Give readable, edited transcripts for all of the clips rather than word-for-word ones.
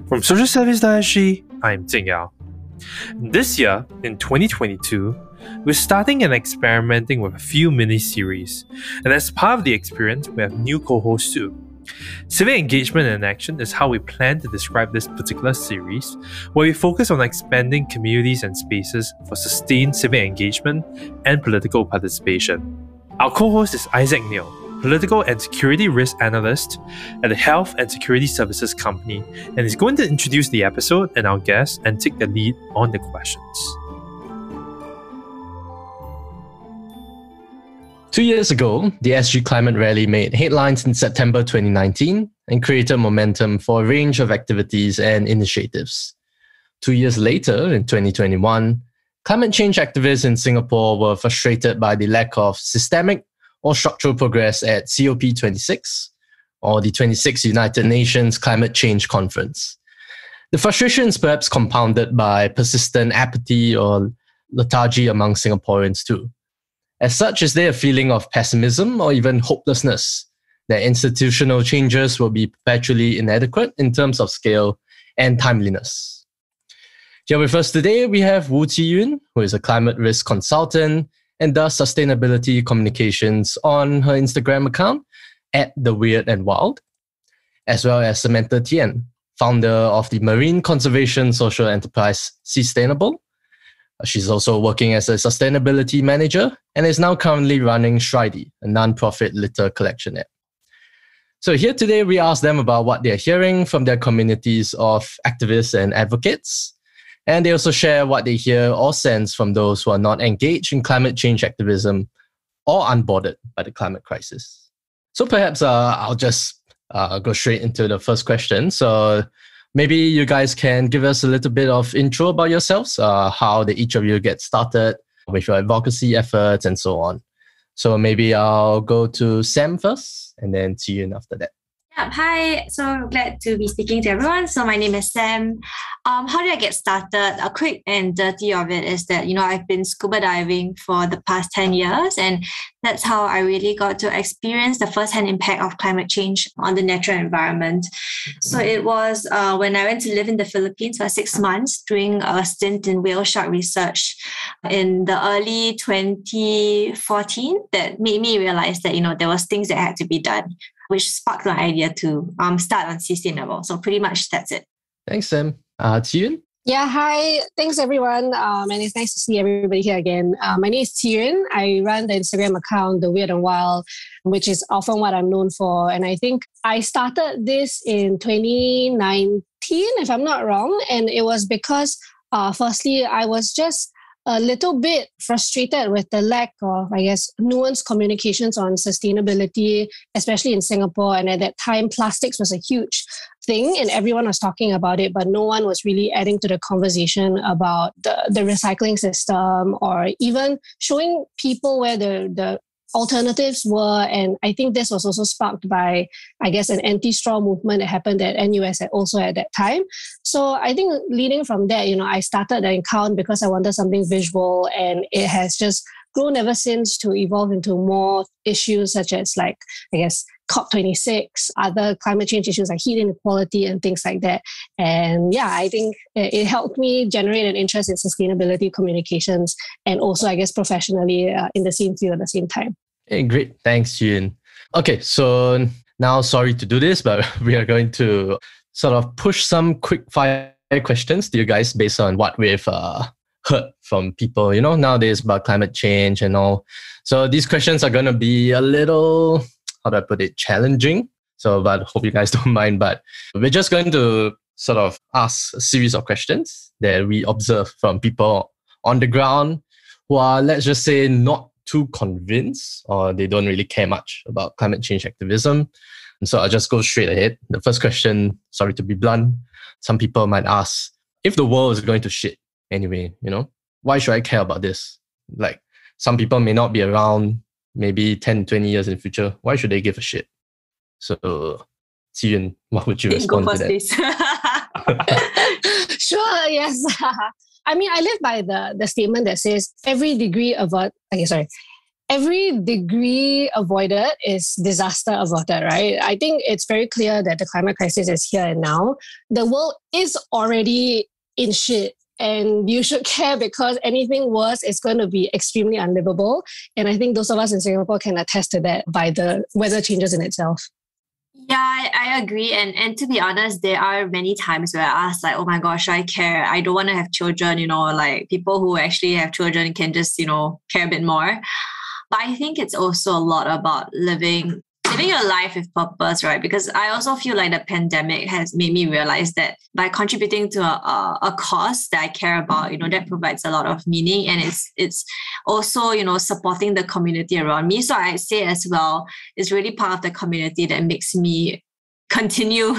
From Social Service SG, I'm Jing Yao. This year, in 2022, we're starting and experimenting with a few mini-series, and as part of the experience, we have new co-hosts too. Civic Engagement in Action is how we plan to describe this particular series, where we focus on expanding communities and spaces for sustained civic engagement and political participation. Our co-host is Isaac Neil, Political and Security Risk Analyst at the Health and Security Services Company, and is going to introduce the episode and our guests and take the lead on the questions. 2 years ago, the SG Climate Rally made headlines in September 2019 and created momentum for a range of activities and initiatives. 2 years later, in 2021, climate change activists in Singapore were frustrated by the lack of systemic or structural progress at COP26, or the 26th United Nations Climate Change Conference. The frustration is perhaps compounded by persistent apathy or lethargy among Singaporeans too. As such, is there a feeling of pessimism or even hopelessness that institutional changes will be perpetually inadequate in terms of scale and timeliness? Here with us today, we have Wu Qiyun, who is a climate risk consultant and does sustainability communications on her Instagram account @TheWeirdAndWild, as well as Samantha Tien, founder of the marine conservation social enterprise Seastainable. She's also working as a sustainability manager and is now currently running Shridy, a non-profit litter collection app. So here today, we asked them about what they're hearing from their communities of activists and advocates. And they also share what they hear or sense from those who are not engaged in climate change activism or unbothered by the climate crisis. So perhaps I'll just go straight into the first question. So maybe you guys can give us a little bit of intro about yourselves, how did each of you get started with your advocacy efforts and so on. So maybe I'll go to Sam first and then Qiyun after that. Hi, so glad to be speaking to everyone. So my name is Sam. How did I get started? A quick and dirty of it is that, I've been scuba diving for the past 10 years, and that's how I really got to experience the first-hand impact of climate change on the natural environment. So it was when I went to live in the Philippines for 6 months doing a stint in whale shark research in the early 2014 that made me realize that, there was things that had to be done, which sparked my idea to start on Seastainable. So pretty much that's it. Thanks, Sam. Qiyun? Yeah, hi. Thanks, everyone. And it's nice to see everybody here again. My name is Qiyun. I run the Instagram account, The Weird and Wild, which is often what I'm known for. And I think I started this in 2019, if I'm not wrong. And it was because, firstly, I was just a little bit frustrated with the lack of, nuanced communications on sustainability, especially in Singapore. And at that time, plastics was a huge thing and everyone was talking about it, but no one was really adding to the conversation about the recycling system or even showing people where the alternatives were. And I think this was also sparked by, an anti-straw movement that happened at NUS also at that time. So I think leading from that, I started the account because I wanted something visual, and it has just grown ever since to evolve into more issues such as COP26, other climate change issues like heat inequality and things like that. And yeah, I think it helped me generate an interest in sustainability communications and also, professionally in the same field at the same time. Hey, great. Thanks, Qiyun. Okay, so now sorry to do this, but we are going to sort of push some quick fire questions to you guys based on what we've heard from people, nowadays about climate change and all. So these questions are going to be a little, how do I put it, challenging. So, but hope you guys don't mind. But we're just going to sort of ask a series of questions that we observe from people on the ground who are, let's just say, not too convinced or they don't really care much about climate change activism. And so I'll just go straight ahead. The first question, sorry to be blunt, some people might ask, if the world is going to shit anyway, why should I care about this? Like, some people may not be around maybe 10, 20 years in the future. Why should they give a shit? So, Qiyun, what would you respond to that? Sure, yes. I live by the statement that says every every degree avoided is disaster averted, right? I think it's very clear that the climate crisis is here and now. The world is already in shit, and you should care, because anything worse is going to be extremely unlivable. And I think those of us in Singapore can attest to that by the weather changes in itself. Yeah, I agree. And to be honest, there are many times where I ask like, oh my gosh, I care. I don't want to have children, like people who actually have children can just, care a bit more. But I think it's also a lot about living your life with purpose, right? Because I also feel like the pandemic has made me realize that by contributing to a cause that I care about, that provides a lot of meaning, and it's also, supporting the community around me. So I say as well, it's really part of the community that makes me continue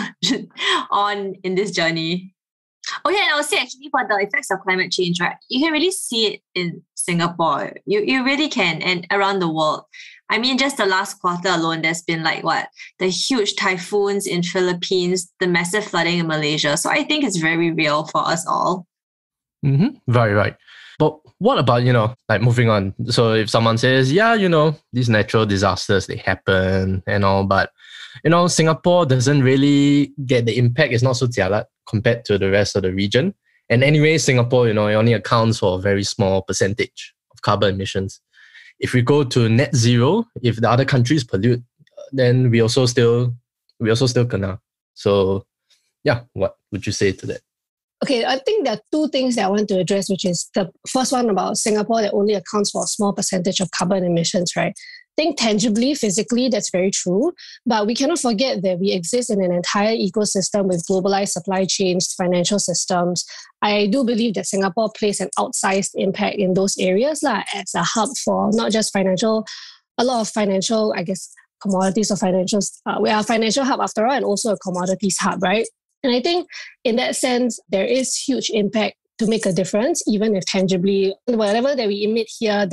on in this journey. Oh yeah, and I would say actually for the effects of climate change, right? You can really see it in Singapore. You really can, and around the world. I mean, just the last quarter alone, there's been the huge typhoons in Philippines, the massive flooding in Malaysia. So I think it's very real for us all. Mm-hmm. Very right. But what about, moving on? So if someone says, yeah, these natural disasters, they happen and all, but, Singapore doesn't really get the impact. It's not so jialat compared to the rest of the region. And anyway, Singapore, it only accounts for a very small percentage of carbon emissions. If we go to net zero, if the other countries pollute, then we also still kena. So, yeah, what would you say to that? Okay, I think there are two things that I want to address, which is the first one about Singapore that only accounts for a small percentage of carbon emissions, right? I think tangibly, physically, that's very true. But we cannot forget that we exist in an entire ecosystem with globalized supply chains, financial systems. I do believe that Singapore plays an outsized impact in those areas as a hub for not just a lot of financial, I guess, commodities or financials. We are a financial hub after all, and also a commodities hub, right? And I think in that sense, there is huge impact to make a difference, even if tangibly whatever that we emit here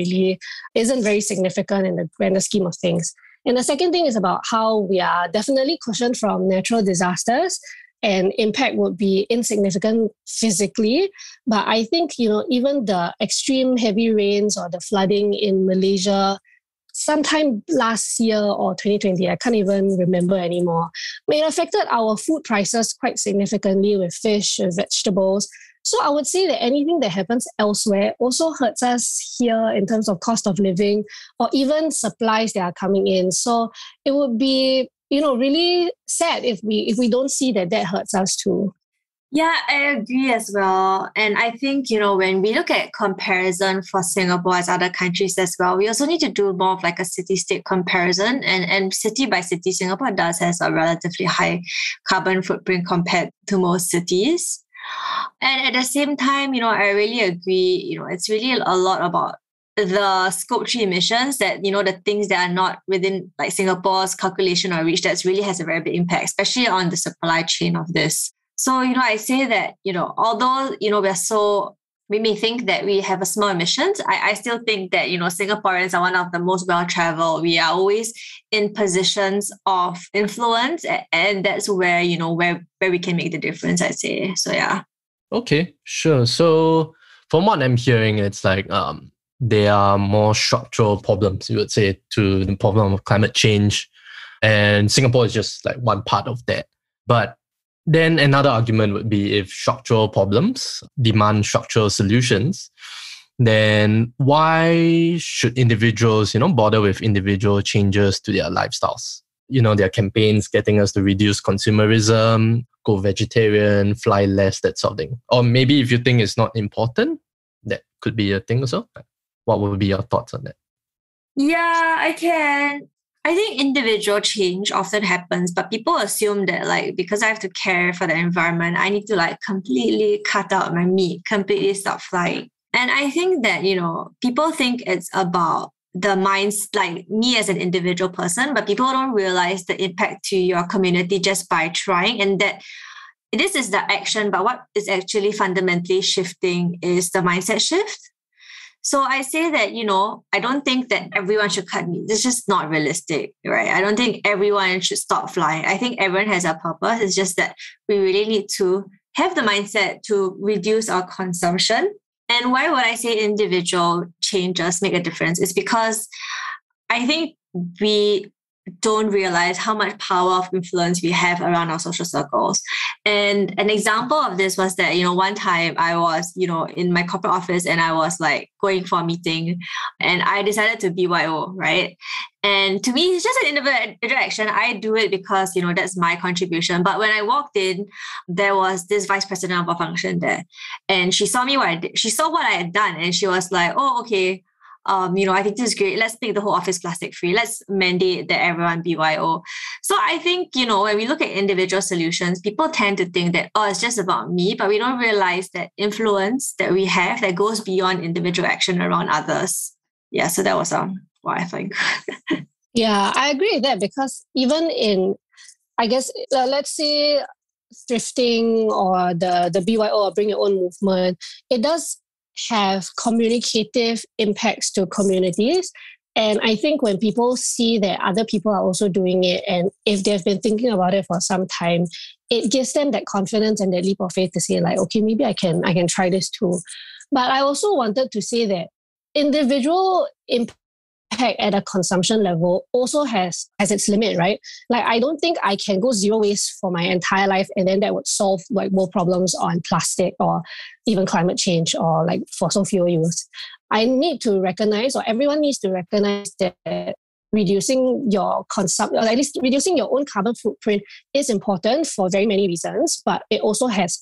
isn't very significant in the grander scheme of things. And the second thing is about how we are definitely cushioned from natural disasters, and impact would be insignificant physically. But I think, even the extreme heavy rains or the flooding in Malaysia sometime last year or 2020, I can't even remember anymore, it affected our food prices quite significantly with fish and vegetables. So I would say that anything that happens elsewhere also hurts us here in terms of cost of living or even supplies that are coming in. So it would be, really sad if we don't see that hurts us too. Yeah, I agree as well. And I think, when we look at comparison for Singapore as other countries as well, we also need to do more of a city-state comparison. And city by city, Singapore does has a relatively high carbon footprint compared to most cities. And at the same time, I really agree, it's really a lot about the scope 3 emissions that, the things that are not within Singapore's calculation or reach, that really has a very big impact, especially on the supply chain of this. So, I say that, although, we may think that we have a small emissions, I still think that, Singaporeans are one of the most well-traveled. We are always in positions of influence, and that's where, where we can make the difference, I'd say. So, yeah. Okay, sure. So from what I'm hearing, it's there are more structural problems, you would say, to the problem of climate change. And Singapore is just one part of that. But then another argument would be if structural problems demand structural solutions, then why should individuals, bother with individual changes to their lifestyles? Their campaigns getting us to reduce consumerism, go vegetarian, fly less, that sort of thing. Or maybe if you think it's not important, that could be a thing also. What would be your thoughts on that? Yeah, I can. I think individual change often happens, but people assume that because I have to care for the environment, I need to completely cut out my meat, completely stop flying. And I think that, people think it's about the minds, me as an individual person, but people don't realize the impact to your community just by trying, and that this is the action, but what is actually fundamentally shifting is the mindset shift. So I say that, I don't think that everyone should cut meat. It's just not realistic, right? I don't think everyone should stop flying. I think everyone has a purpose. It's just that we really need to have the mindset to reduce our consumption And why would I say individual changes make a difference? It's because I think we don't realize how much power of influence we have around our social circles. And an example of this was that, one time I was, in my corporate office and I was like going for a meeting and I decided to BYO, right? And to me, it's just an individual action. I do it because, that's my contribution. But when I walked in, there was this vice president of a function there. And she saw me what I did. She saw what I had done. And she was like, oh, okay. I think this is great. Let's make the whole office plastic free. Let's mandate that everyone BYO. So I think, when we look at individual solutions, people tend to think that, it's just about me, but we don't realize that influence that we have that goes beyond individual action around others. Yeah, so that was what I think. Yeah, I agree with that because even in, I guess, let's say thrifting or the BYO or bring your own movement, it does have communicative impacts to communities. And I think when people see that other people are also doing it, and if they've been thinking about it for some time, it gives them that confidence and that leap of faith to say like, okay, maybe I can try this too. But I also wanted to say that individual impact at a consumption level also has its limit, right? Like, I don't think I can go zero waste for my entire life and then that would solve like world problems on plastic or even climate change or like fossil fuel use. I need to recognize, or everyone needs to recognize that reducing your consumption, or at least reducing your own carbon footprint is important for very many reasons, but it also has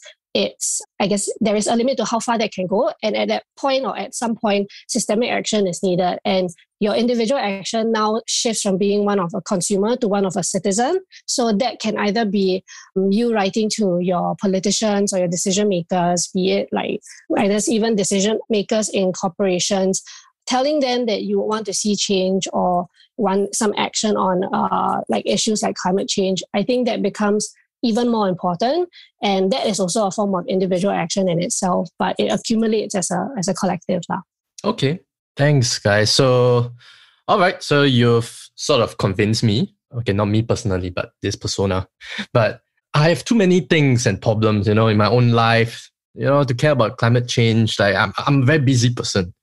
I guess there is a limit to how far that can go. And at that point or at some point, systemic action is needed. And your individual action now shifts from being one of a consumer to one of a citizen. So that can either be you writing to your politicians or your decision makers, be it like either even decision makers in corporations, telling them that you want to see change or want some action on like issues like climate change. I think that becomes even more important. And that is also a form of individual action in itself, but it accumulates as a collective. Okay. Thanks, guys. So, all right. So you've sort of convinced me. Okay, not me personally, but this persona. But I have too many things and problems, in my own life, to care about climate change. Like I'm a very busy person.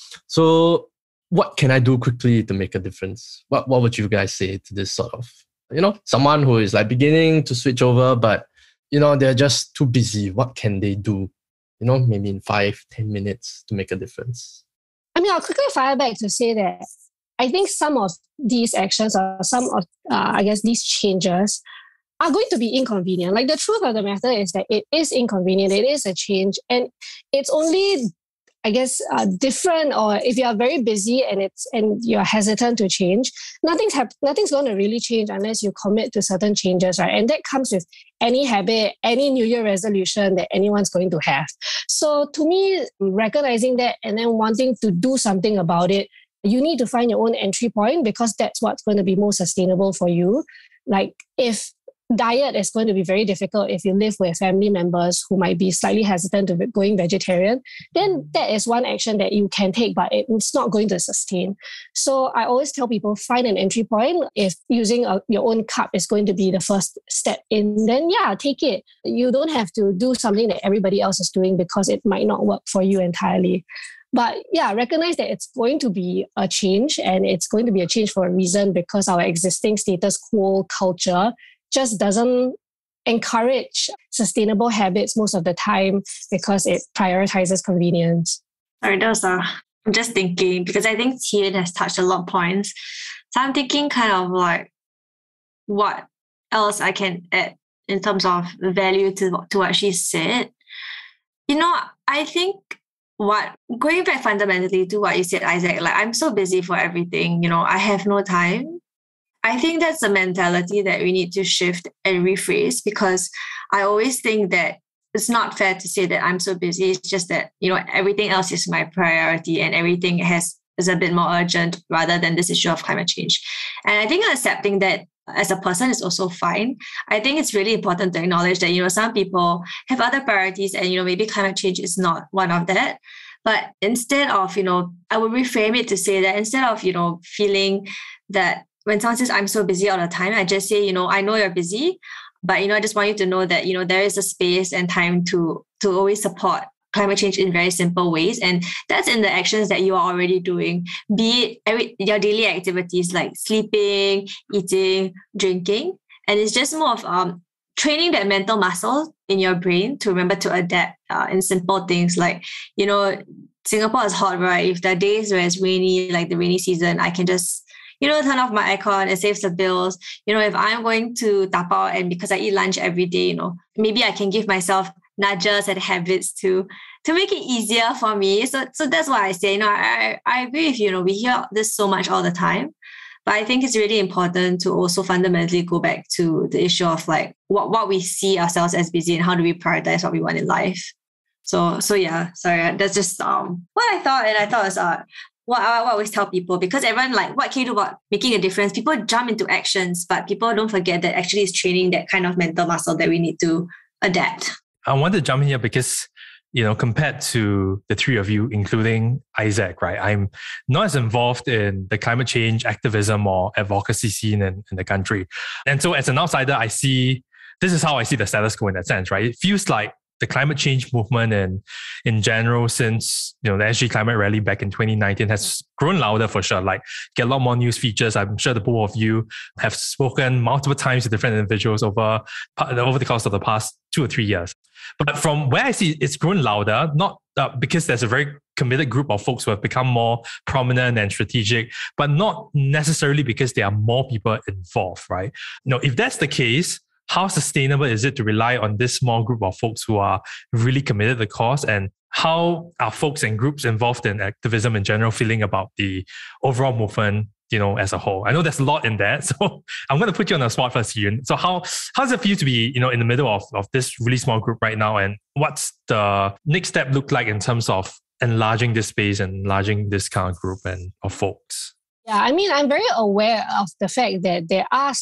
So what can I do quickly to make a difference? What would you guys say to this sort of, someone who is like beginning to switch over, but, they're just too busy. What can they do, maybe in 5-10 minutes to make a difference? I mean, I'll quickly fire back to say that I think some of these actions or some of, I guess, these changes are going to be inconvenient. Like the truth of the matter is that it is inconvenient. It is a change. And it's only, I guess, different, or if you are very busy and you're hesitant to change, nothing's going to really change unless you commit to certain changes, right? And that comes with any habit, any New Year resolution that anyone's going to have. So to me, recognizing that and then wanting to do something about it, you need to find your own entry point because that's what's going to be most sustainable for you. Like if diet is going to be very difficult if you live with family members who might be slightly hesitant to going vegetarian, then that is one action that you can take, but it's not going to sustain. So I always tell people, find an entry point. If using your own cup is going to be the first step in, then take it. You don't have to do something that everybody else is doing because it might not work for you entirely. But recognize that it's going to be a change, and it's going to be a change for a reason because our existing status quo culture just doesn't encourage sustainable habits most of the time because it prioritizes convenience. Sorry, I'm just thinking because I think Tien has touched a lot of points. So I'm thinking kind of like what else I can add in terms of value to what she said. I think going back fundamentally to what you said, Isaac, like I'm so busy for everything, I have no time. I think that's a mentality that we need to shift and rephrase because I always think that it's not fair to say that I'm so busy. It's just that, everything else is my priority and everything is a bit more urgent rather than this issue of climate change. And I think accepting that as a person is also fine. I think it's really important to acknowledge that, some people have other priorities and, maybe climate change is not one of that. But instead of, I would reframe it to say that instead of, feeling that when someone says, I'm so busy all the time, I just say, I know you're busy, but, I just want you to know that, there is a space and time to always support climate change in very simple ways. And that's in the actions that you are already doing, be it your daily activities like sleeping, eating, drinking. And it's just more of training that mental muscle in your brain to remember to adapt in simple things like, Singapore is hot, right? If there are days where it's rainy, like the rainy season, I can just, turn off my aircon, it saves the bills. If I'm going to tapao and because I eat lunch every day, maybe I can give myself nudges and habits to make it easier for me. So that's why I say, I agree with you. We hear this so much all the time, but I think it's really important to also fundamentally go back to the issue of like what we see ourselves as busy and how do we prioritize what we want in life. So yeah, sorry, that's just what I thought, and I thought was what I always tell people, because everyone like, what can you do about making a difference? People jump into actions, but people don't forget that actually it's training that kind of mental muscle that we need to adapt. I want to jump in here because, compared to the three of you, including Isaac, right? I'm not as involved in the climate change activism or advocacy scene in the country. And so as an outsider, this is how I see the status quo in that sense, right? It feels like the climate change movement and in general since the SG Climate Rally back in 2019 has grown louder for sure. Like, get a lot more news features. I'm sure the both of you have spoken multiple times to different individuals over the course of the past 2 or 3 years. But from where I see it's grown louder, not because there's a very committed group of folks who have become more prominent and strategic, but not necessarily because there are more people involved, right? If that's the case, how sustainable is it to rely on this small group of folks who are really committed to the cause? And how are folks and groups involved in activism in general feeling about the overall movement, as a whole? I know there's a lot in that, so I'm going to put you on the spot first, Yun. So how does it feel to be, in the middle of this really small group right now? And what's the next step look like in terms of enlarging this space and enlarging this kind of group and of folks? Yeah, I'm very aware of the fact that there are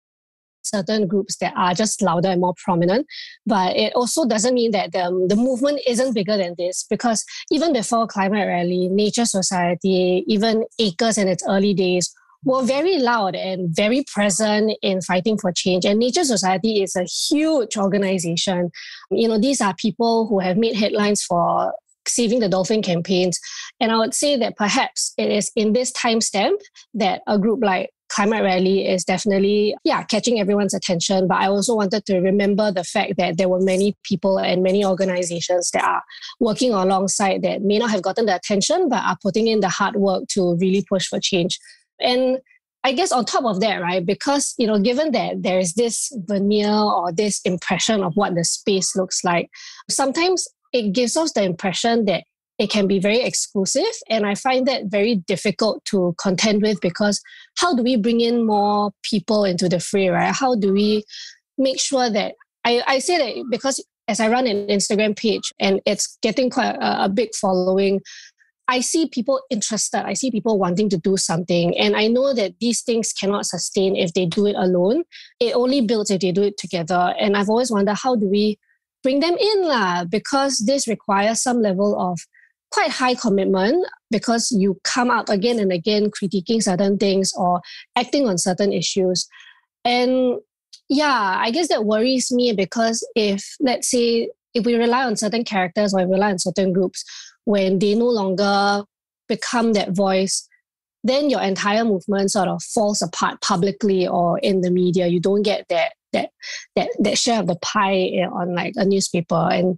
certain groups that are just louder and more prominent, but it also doesn't mean that the movement isn't bigger than this, because even before Climate Rally, Nature Society, even ACRES in its early days were very loud and very present in fighting for change. And Nature Society is a huge organization. These are people who have made headlines for saving the dolphin campaigns. And I would say that perhaps it is in this timestamp that a group like Climate Rally is definitely, catching everyone's attention. But I also wanted to remember the fact that there were many people and many organizations that are working alongside that may not have gotten the attention, but are putting in the hard work to really push for change. And I guess on top of that, right, because, given that there is this veneer or this impression of what the space looks like, sometimes it gives us the impression that it can be very exclusive. And I find that very difficult to contend with, because how do we bring in more people into the fray, right? How do we make sure that, I say that because as I run an Instagram page and it's getting quite a big following, I see people interested. I see people wanting to do something. And I know that these things cannot sustain if they do it alone. It only builds if they do it together. And I've always wondered, how do we bring them in? Because this requires some level of quite high commitment, because you come out again and again critiquing certain things or acting on certain issues. And I guess that worries me, because if we rely on certain characters or rely on certain groups, when they no longer become that voice, then your entire movement sort of falls apart publicly or in the media. You don't get that share of the pie on like a newspaper. And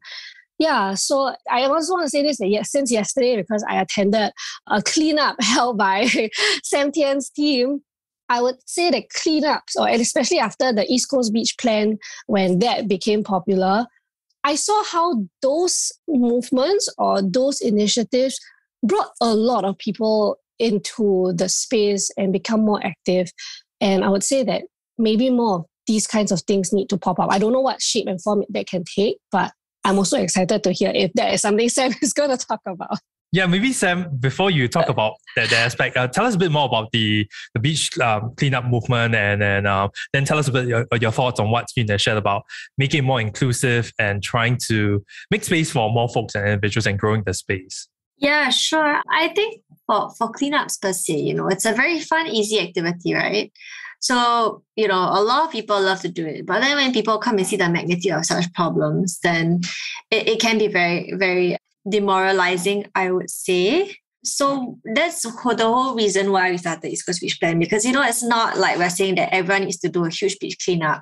so I also want to say this, that since yesterday, because I attended a cleanup held by Sam Tian's team, I would say that cleanups, or especially after the East Coast Beach Plan, when that became popular, I saw how those movements or those initiatives brought a lot of people into the space and become more active. And I would say that maybe more of these kinds of things need to pop up. I don't know what shape and form that can take, but I'm also excited to hear if that is something Sam is going to talk about. Yeah, maybe Sam, before you talk about that aspect, tell us a bit more about the beach cleanup movement, and then tell us a bit your thoughts on what's been shared about making it more inclusive and trying to make space for more folks and individuals and growing the space. Yeah, sure. I think for cleanups per se, it's a very fun, easy activity, right? So, a lot of people love to do it. But then when people come and see the magnitude of such problems, then it can be very, very demoralizing, I would say. So that's the whole reason why we started East Coast Beach Plan, because, it's not like we're saying that everyone needs to do a huge beach cleanup,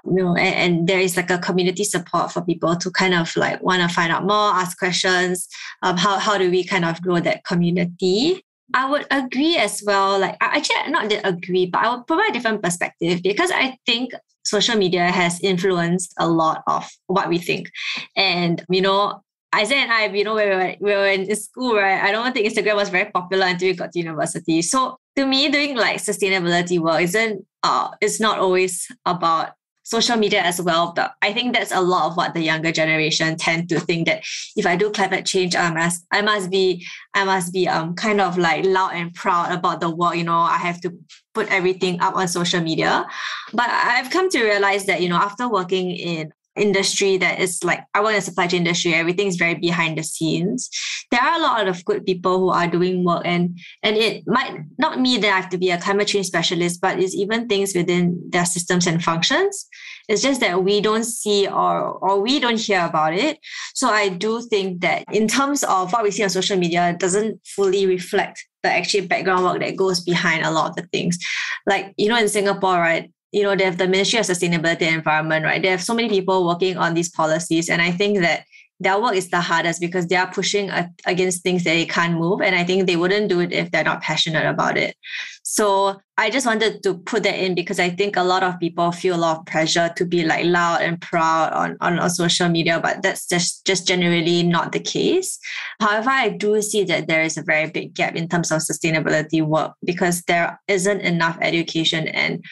and there is like a community support for people to kind of like want to find out more, ask questions. How do we kind of grow that community? I would agree as well. Like, actually, not that agree, but I would provide a different perspective, because I think social media has influenced a lot of what we think. And, Isaac and I, we were in school, right? I don't think Instagram was very popular until we got to university. So to me, doing like sustainability work it's not always about social media as well. But I think that's a lot of what the younger generation tend to think, that if I do climate change, I must be kind of like loud and proud about the work. I have to put everything up on social media. But I've come to realize that, after working in industry that is like, I work in the supply chain industry, everything's very behind the scenes. There are a lot of good people who are doing work, and it might not mean that I have to be a climate change specialist, but it's even things within their systems and functions. It's just that we don't see or we don't hear about it. So I do think that in terms of what we see on social media, it doesn't fully reflect the actual background work that goes behind a lot of the things. Like, in Singapore, right? They have the Ministry of Sustainability and Environment, right? They have so many people working on these policies. And I think that their work is the hardest because they are pushing against things that they can't move. And I think they wouldn't do it if they're not passionate about it. So I just wanted to put that in, because I think a lot of people feel a lot of pressure to be like loud and proud on social media, but that's just generally not the case. However, I do see that there is a very big gap in terms of sustainability work, because there isn't enough education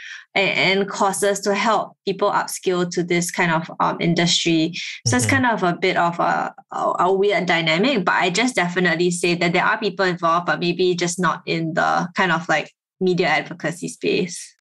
and courses to help people upskill to this kind of industry. So it's kind of a bit of a weird dynamic, but I just definitely say that there are people involved, but maybe just not in the kind of like media advocacy space.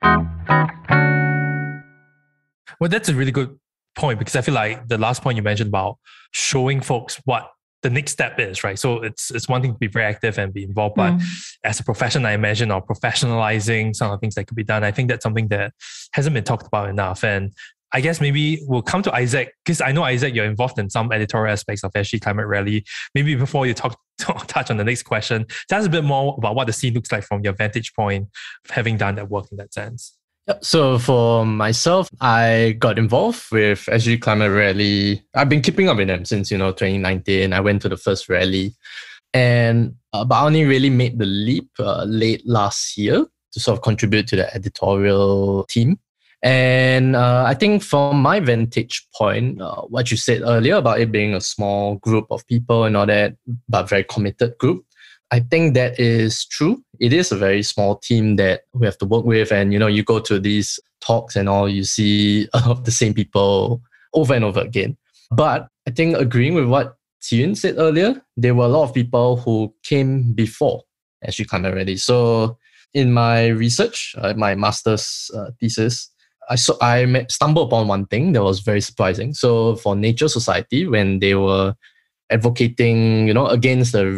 Well, that's a really good point, because I feel like the last point you mentioned about showing folks what the next step is, right? So it's one thing to be very active and be involved, but as a profession, I imagine, or professionalizing some of the things that could be done, I think that's something that hasn't been talked about enough. And I guess maybe we'll come to Isaac, because I know, Isaac, you're involved in some editorial aspects of SG Climate Rally. Maybe before you touch on the next question, tell us a bit more about what the scene looks like from your vantage point of having done that work in that sense. So for myself, I got involved with SG Climate Rally. I've been keeping up with them since 2019. I went to the first rally, and but I only really made the leap late last year to sort of contribute to the editorial team. And I think from my vantage point, what you said earlier about it being a small group of people and all that, but very committed group, I think that is true. It is a very small team that we have to work with. And, you go to these talks and all, you see the same people over and over again. But I think agreeing with what Tiyun said earlier, there were a lot of people who came before SG Climate Rally. So in my research, my master's thesis, I stumbled upon one thing that was very surprising. So for Nature Society, when they were advocating, against the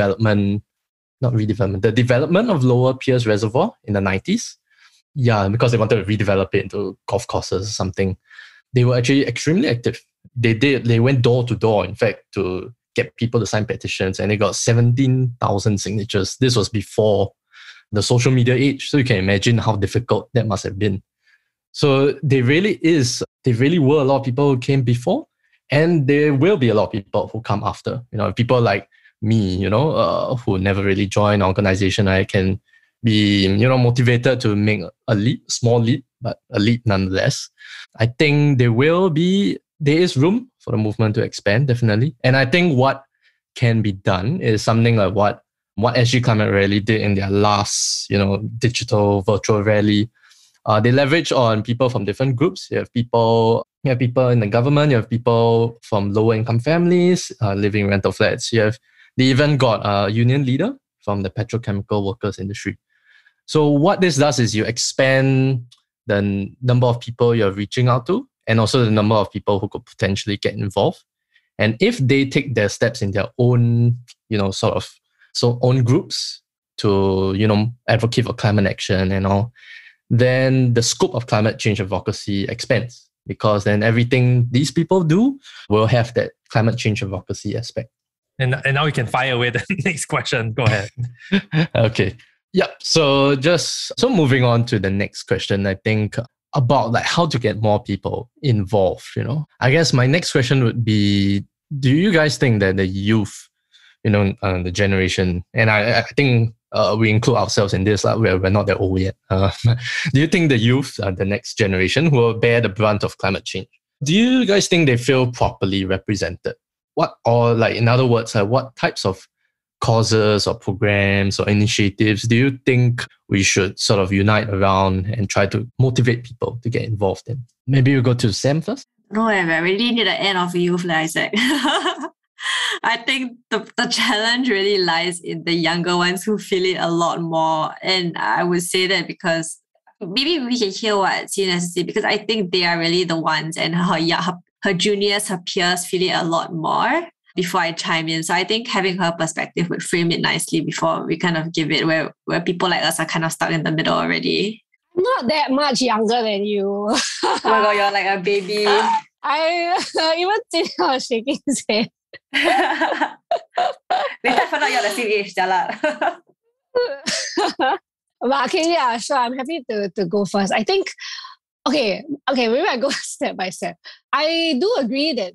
the development of Lower Pierce Reservoir in the 90s. Yeah, because they wanted to redevelop it into golf courses or something. They were actually extremely active. They went door to door, in fact, to get people to sign petitions, and they got 17,000 signatures. This was before the social media age, so you can imagine how difficult that must have been. So there really were a lot of people who came before, and there will be a lot of people who come after. People like me, who never really joined an organization, I can be, motivated to make a leap, small leap, but a leap nonetheless. I think there is room for the movement to expand, definitely. And I think what can be done is something like what SG Climate Rally did in their last, digital virtual rally. They leverage on people from different groups. You have people in the government, you have people from lower income families living in rental flats. They even got a union leader from the petrochemical workers industry. So what this does is you expand the number of people you're reaching out to, and also the number of people who could potentially get involved. And if they take their steps in their own, own groups to, advocate for climate action and all, then the scope of climate change advocacy expands, because then everything these people do will have that climate change advocacy aspect. And now you can fire away the next question. Go ahead. Okay. Yep. So moving on to the next question, I think about like how to get more people involved, I guess my next question would be, do you guys think that the youth, the generation, and I think we include ourselves in this, we're not that old yet. Do you think the youth, the next generation, will bear the brunt of climate change? Do you guys think they feel properly represented? In other words, what types of causes or programs or initiatives do you think we should sort of unite around and try to motivate people to get involved in? Maybe you go to Sam first. No, I really need the end of youth, Isaac. I think the challenge really lies in the younger ones who feel it a lot more. And I would say that because maybe we can hear what Xin has to say, because I think they are really the ones, and her juniors, her peers feel it a lot more before I chime in. So I think having her perspective would frame it nicely before we kind of give it where people like us are kind of stuck in the middle already. Not that much younger than you. Oh my God, you're like a baby. I even think I was shaking his head. Later I found out you're the same age, jalat. But okay, yeah, sure. I'm happy to go first. I think, okay, maybe I go step by step. I do agree that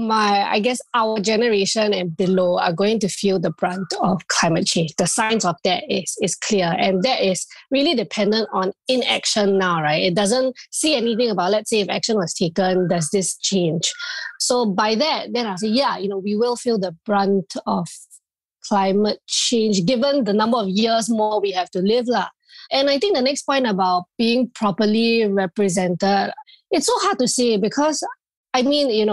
our generation and below are going to feel the brunt of climate change. The signs of that is clear. And that is really dependent on inaction now, right? It doesn't say anything about, let's say, if action was taken, does this change? So by that, then I'll say, yeah, we will feel the brunt of climate change given the number of years more we have to live. And I think the next point about being properly represented, it's so hard to say because in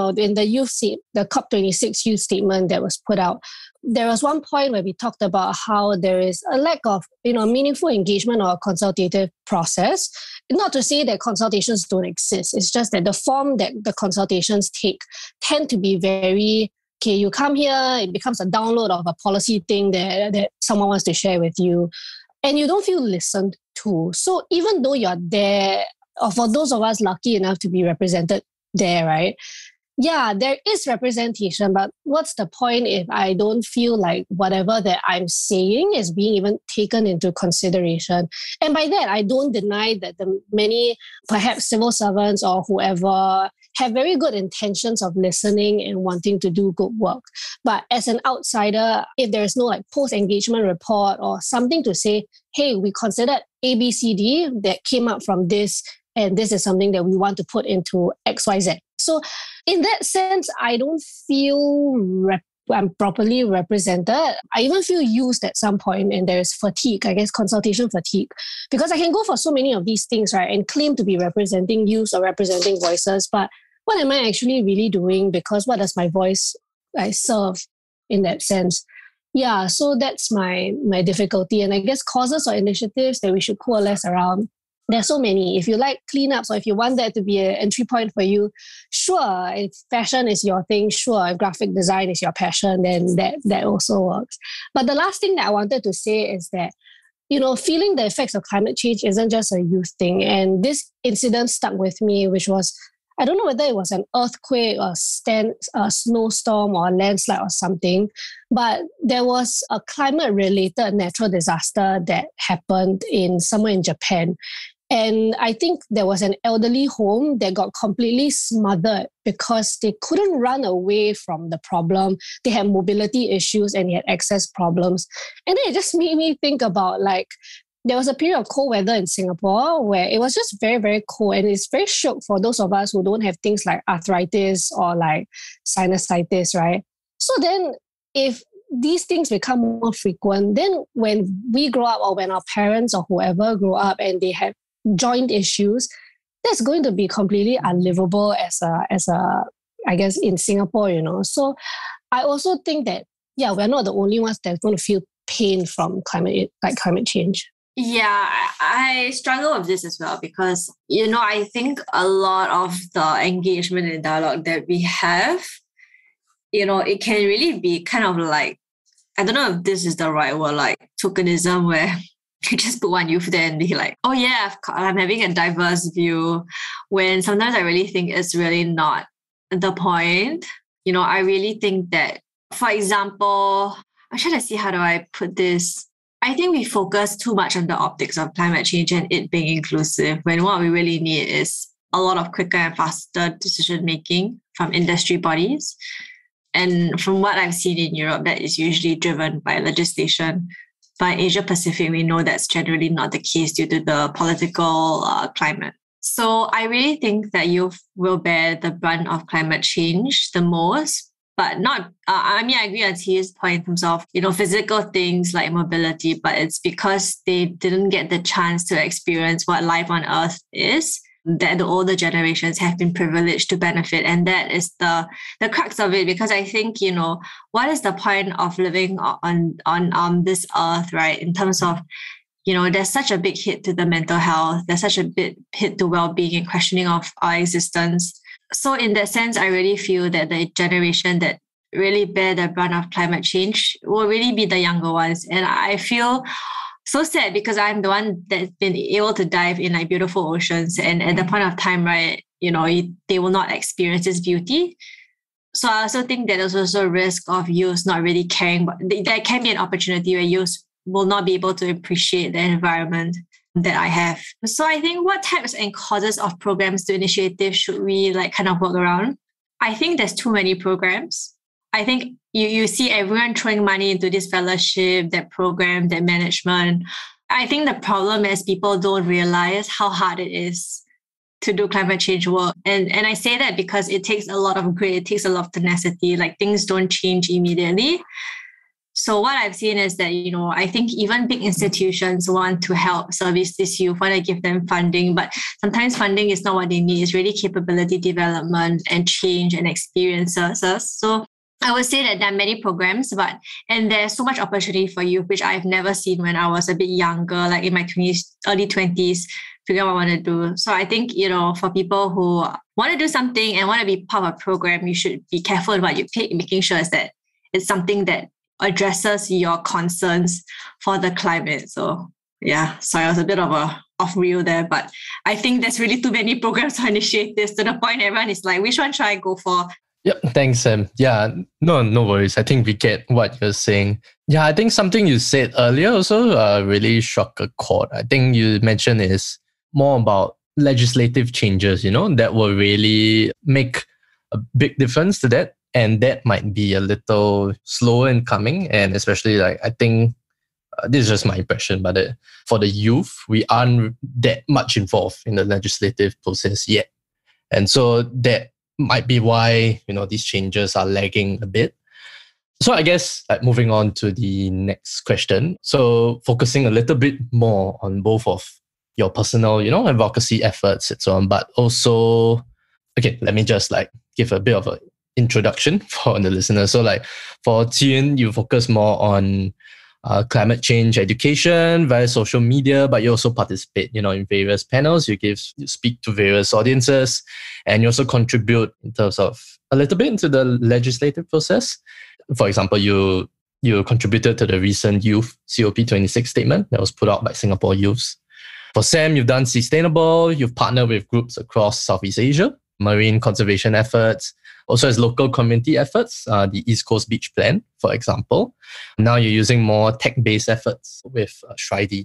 the COP26 youth statement that was put out, there was one point where we talked about how there is a lack of, meaningful engagement or consultative process. Not to say that consultations don't exist. It's just that the form that the consultations take tend to be very, okay, you come here, it becomes a download of a policy thing that someone wants to share with you, and you don't feel listened to. So even though you're there, or for those of us lucky enough to be represented there, right? Yeah, there is representation, but what's the point if I don't feel like whatever that I'm saying is being even taken into consideration? And by that, I don't deny that the many, perhaps civil servants or whoever, have very good intentions of listening and wanting to do good work. But as an outsider, if there is no post-engagement report or something to say, hey, we considered ABCD that came up from this, and this is something that we want to put into XYZ. So in that sense, I don't feel I'm properly represented. I even feel used at some point, and there's fatigue, I guess, consultation fatigue. Because I can go for so many of these things, right, and claim to be representing youth or representing voices, but what am I actually really doing? Because what does my voice serve in that sense? Yeah, so that's my difficulty. And I guess causes or initiatives that we should coalesce around, there's so many. If you like cleanups or if you want that to be an entry point for you, sure. If fashion is your thing, sure. If graphic design is your passion, then that also works. But the last thing that I wanted to say is that, feeling the effects of climate change isn't just a youth thing. And this incident stuck with me, which was, I don't know whether it was an earthquake or a snowstorm or a landslide or something, but there was a climate-related natural disaster that happened somewhere in Japan. And I think there was an elderly home that got completely smothered because they couldn't run away from the problem. They had mobility issues and they had access problems. And then it just made me think about there was a period of cold weather in Singapore where it was just very, very cold. And it's very shock for those of us who don't have things like arthritis or sinusitis, right? So then if these things become more frequent, then when we grow up or when our parents or whoever grow up and they have joint issues, that's going to be completely unlivable as a I guess in Singapore, So I also think that, yeah, we're not the only ones that's going to feel pain from climate change. Yeah, I struggle with this as well because, I think a lot of the engagement and dialogue that we have, it can really be kind of I don't know if this is the right word, tokenism, where you just put one youth there and be like, oh yeah, I'm having a diverse view, when sometimes I really think it's really not the point. I really think that For example, I'm trying to see how do I put this. I think we focus too much on the optics of climate change and it being inclusive, when what we really need is a lot of quicker and faster decision making from industry bodies. And from what I've seen in Europe, that is usually driven by legislation. But in Asia Pacific, we know that's generally not the case due to the political climate. So I really think that youth will bear the brunt of climate change the most, but not, I agree on T's point in terms of, physical things like mobility, but it's because they didn't get the chance to experience what life on Earth is, that the older generations have been privileged to benefit. And that is the crux of it, because I think, what is the point of living on this earth, right? In terms of, there's such a big hit to the mental health, there's such a big hit to well-being and questioning of our existence. So in that sense, I really feel that the generation that really bear the brunt of climate change will really be the younger ones. And I feel so sad because I'm the one that's been able to dive in like beautiful oceans, and at the point of time, right, they will not experience this beauty. So I also think that there's also a risk of youth not really caring, but there can be an opportunity where youth will not be able to appreciate the environment that I have. So I think what types and causes of programs to initiatives should we kind of work around? I think there's too many programs. I think you see everyone throwing money into this fellowship, that program, that management. I think the problem is people don't realize how hard it is to do climate change work. And I say that because it takes a lot of grit, it takes a lot of tenacity, things don't change immediately. So what I've seen is that, I think even big institutions want to help service this youth, want to give them funding, but sometimes funding is not what they need. It's really capability development and change and experiences. So I would say that there are many programs, and there's so much opportunity for youth, which I've never seen when I was a bit younger, like in my 20s, early 20s, figure out what I want to do. So I think, for people who want to do something and want to be part of a program, you should be careful about you pick, making sure that it's something that addresses your concerns for the climate. So yeah, sorry, I was a bit of a off reel there, but I think there's really too many programs or initiatives to the point everyone is like, which one should I go for? Yep, thanks, Sam. Yeah, no worries. I think we get what you're saying. Yeah, I think something you said earlier also really struck a chord. I think you mentioned is more about legislative changes, that will really make a big difference to that. And that might be a little slower in coming. And especially I think this is just my impression, but for the youth, we aren't that much involved in the legislative process yet. And so that might be why, these changes are lagging a bit. So I guess moving on to the next question. So focusing a little bit more on both of your personal, advocacy efforts and so on, but also, okay, let me just give a bit of an introduction for the listeners. So for Tien, you focus more on climate change education via social media, but you also participate, in various panels. You speak to various audiences, and you also contribute in terms of a little bit into the legislative process. For example, you contributed to the recent Youth COP26 statement that was put out by Singapore Youths. For Sam, you've done Sustainable. You've partnered with groups across Southeast Asia, marine conservation efforts, also as local community efforts, the East Coast Beach Plan, for example. Now you're using more tech-based efforts with Shridy.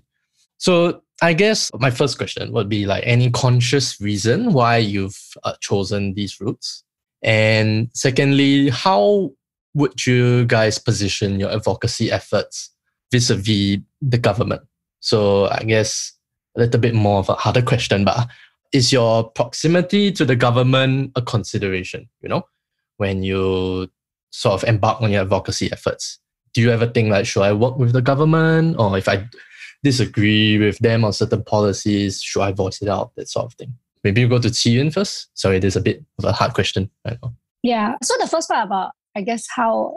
So I guess my first question would be any conscious reason why you've chosen these routes? And secondly, how would you guys position your advocacy efforts vis-a-vis the government? So I guess a little bit more of a harder question, but is your proximity to the government a consideration, when you sort of embark on your advocacy efforts? Do you ever think should I work with the government? Or if I disagree with them on certain policies, should I voice it out? That sort of thing. Maybe you go to Tien first. Sorry, this is a bit of a hard question. I know. Yeah. So the first part about, I guess,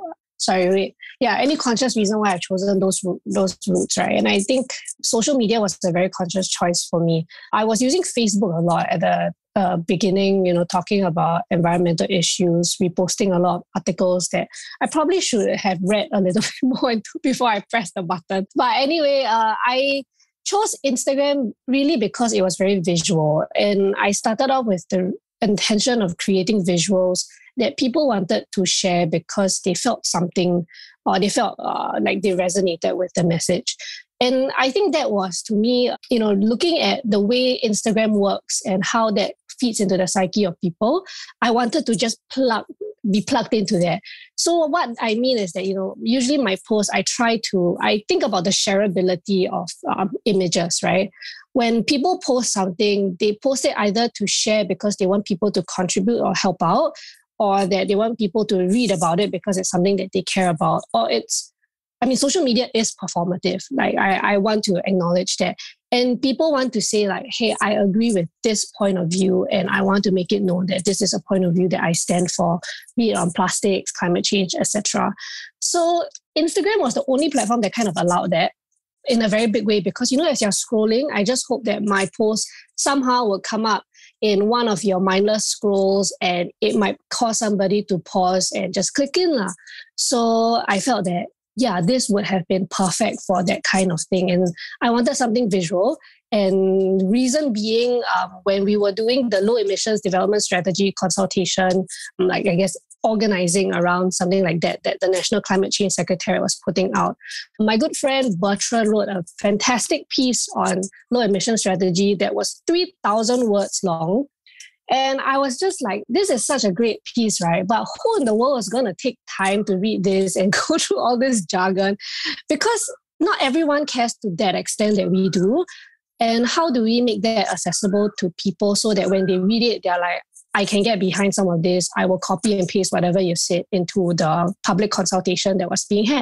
any conscious reason why I've chosen those routes, right? And I think social media was a very conscious choice for me. I was using Facebook a lot at the beginning, talking about environmental issues, reposting a lot of articles that I probably should have read a little bit more into before I pressed the button. But anyway, I chose Instagram really because it was very visual. And I started off with the intention of creating visuals that people wanted to share because they felt something, or they felt like they resonated with the message. And I think that was, to me, looking at the way Instagram works and how that feeds into the psyche of people, I wanted to just be plugged into that. So what I mean is that, usually my posts, I think about the shareability of images, right? When people post something, they post it either to share because they want people to contribute or help out, or that they want people to read about it because it's something that they care about, or social media is performative. Like, I want to acknowledge that. And people want to say like, hey, I agree with this point of view, and I want to make it known that this is a point of view that I stand for, be it on plastics, climate change, etc. So Instagram was the only platform that kind of allowed that in a very big way, because, as you're scrolling, I just hope that my post somehow will come up in one of your mindless scrolls, and it might cause somebody to pause and just click in. So I felt that, yeah, this would have been perfect for that kind of thing. And I wanted something visual. And reason being, when we were doing the low emissions development strategy consultation, organizing around something like that the National Climate Change Secretariat was putting out, my good friend Bertrand wrote a fantastic piece on low emission strategy that was 3,000 words long. And I was just like, this is such a great piece, right? But who in the world is going to take time to read this and go through all this jargon? Because not everyone cares to that extent that we do. And how do we make that accessible to people so that when they read it, they're like, I can get behind some of this. I will copy and paste whatever you said into the public consultation that was being had.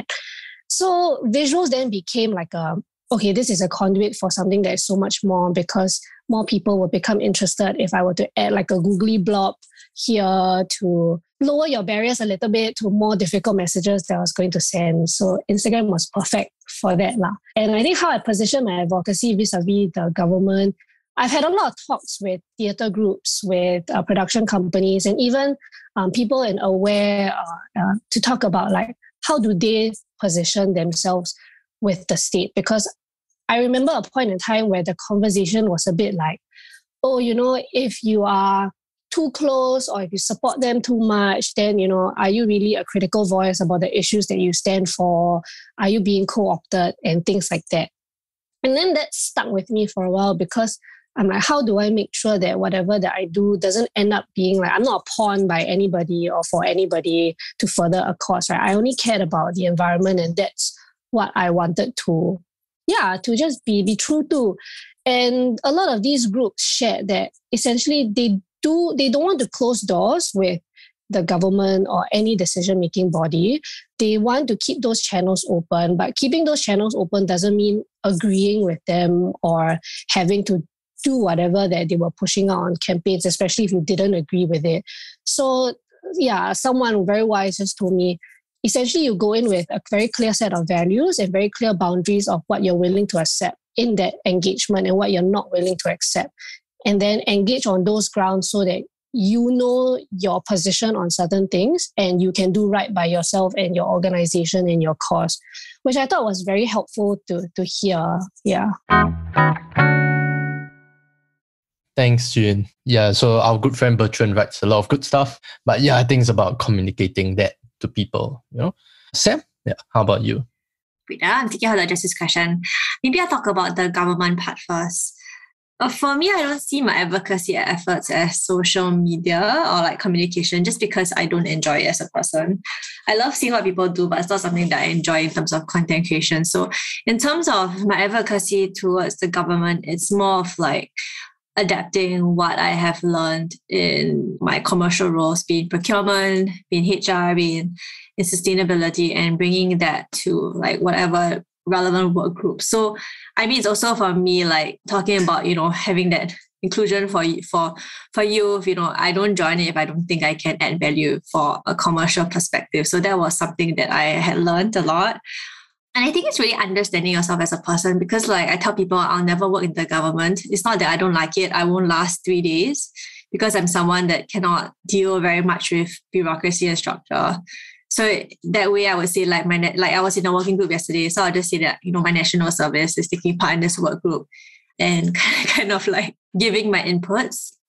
So visuals then became like okay, this is a conduit for something that is so much more, because more people will become interested if I were to add like a googly blob here to lower your barriers a little bit to more difficult messages that I was going to send. So Instagram was perfect for that. And I think how I position my advocacy vis-a-vis the government, I've had a lot of talks with theatre groups, with production companies, and even people in Aware to talk about like, how do they position themselves with the state? Because I remember a point in time where the conversation was a bit like, oh, if you are too close or if you support them too much, then, are you really a critical voice about the issues that you stand for? Are you being co-opted and things like that? And then that stuck with me for a while, because I'm like, how do I make sure that whatever that I do doesn't end up being like, I'm not a pawn by anybody or for anybody to further a cause, right? I only cared about the environment, and that's what I wanted to just be true to. And a lot of these groups shared that essentially they don't want to close doors with the government or any decision-making body. They want to keep those channels open, but keeping those channels open doesn't mean agreeing with them or having to do whatever that they were pushing out on campaigns, especially if you didn't agree with it. So yeah, someone very wise just told me, essentially you go in with a very clear set of values and very clear boundaries of what you're willing to accept in that engagement and what you're not willing to accept. And then engage on those grounds so that you know your position on certain things and you can do right by yourself and your organization and your cause, which I thought was very helpful to hear. Yeah. Thanks, Jun. Yeah, so our good friend Bertrand writes a lot of good stuff. But yeah, I think it's about communicating that to people, Sam, how about you? Wait, I'm thinking how to address this question. Maybe I'll talk about the government part first. For me, I don't see my advocacy efforts as social media or like communication, just because I don't enjoy it as a person. I love seeing what people do, but it's not something that I enjoy in terms of content creation. So in terms of my advocacy towards the government, it's more of like adapting what I have learned in my commercial roles, being procurement, being HR, being in sustainability, and bringing that to like whatever relevant work group. So I mean, it's also for me like talking about, having that inclusion for youth. I don't join it if I don't think I can add value for a commercial perspective. So that was something that I had learned a lot. And I think it's really understanding yourself as a person, because like I tell people I'll never work in the government. It's not that I don't like it. I won't last 3 days because I'm someone that cannot deal very much with bureaucracy and structure. So that way I would say like I was in a working group yesterday. So I'll just say that, my national service is taking part in this work group and kind of like giving my inputs.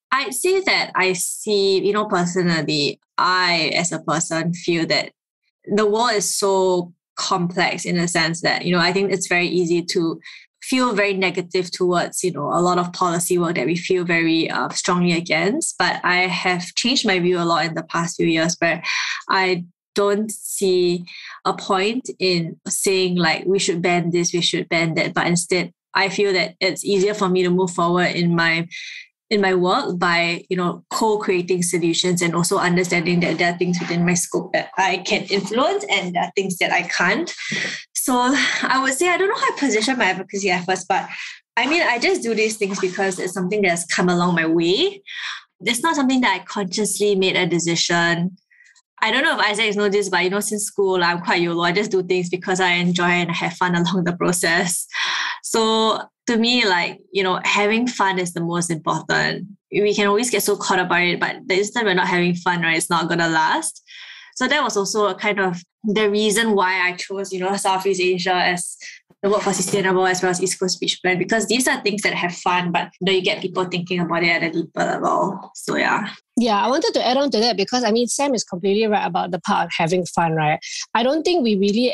I'd say that I see, personally, I as a person feel that the world is so complex in a sense that, I think it's very easy to feel very negative towards, a lot of policy work that we feel very strongly against. But I have changed my view a lot in the past few years where I don't see a point in saying like, we should ban this, we should ban that. But instead, I feel that it's easier for me to move forward in my work by, co-creating solutions and also understanding that there are things within my scope that I can influence and there are things that I can't. So I would say, I don't know how I position my advocacy efforts, but I just do these things because it's something that's come along my way. It's not something that I consciously made a decision. I don't know if Isaac knows this, but since school, I'm quite YOLO. I just do things because I enjoy and I have fun along the process. So to me, having fun is the most important. We can always get so caught up by it, but the instant we're not having fun, right, it's not going to last. So that was also a kind of the reason why I chose, Southeast Asia as the Work for Sustainable as well as East Coast Beach Plan, because these are things that have fun, but you get people thinking about it at a deeper level. So yeah. Yeah, I wanted to add on to that because Sam is completely right about the part of having fun, right? I don't think we really,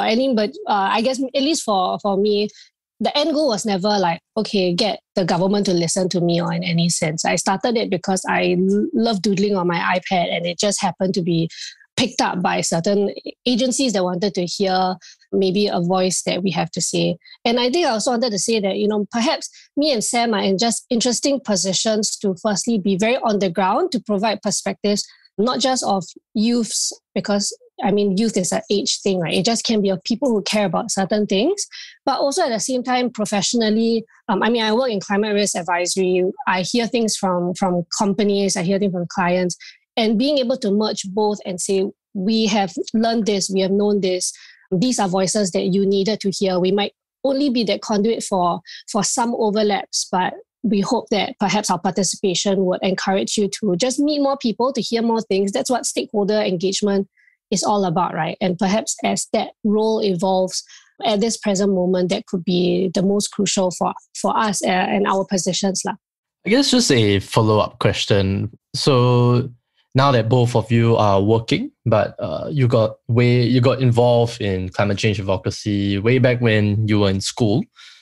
I guess at least for me, the end goal was never like, okay, get the government to listen to me or in any sense. I started it because I love doodling on my iPad and it just happened to be picked up by certain agencies that wanted to hear maybe a voice that we have to say. And I think I also wanted to say that, perhaps me and Sam are in just interesting positions to firstly be very on the ground to provide perspectives, not just of youths, because youth is an age thing, right? It just can be of people who care about certain things, but also at the same time, professionally, I work in climate risk advisory. I hear things from companies, I hear things from clients, and being able to merge both and say, we have learned this, we have known this, these are voices that you needed to hear. We might only be that conduit for some overlaps, but we hope that perhaps our participation would encourage you to just meet more people, to hear more things. That's what stakeholder engagement is all about, right? And perhaps as that role evolves at this present moment, that could be the most crucial for us and our positions. I guess just a follow-up question. So now that both of you are working, but you got involved in climate change advocacy way back when you were in school.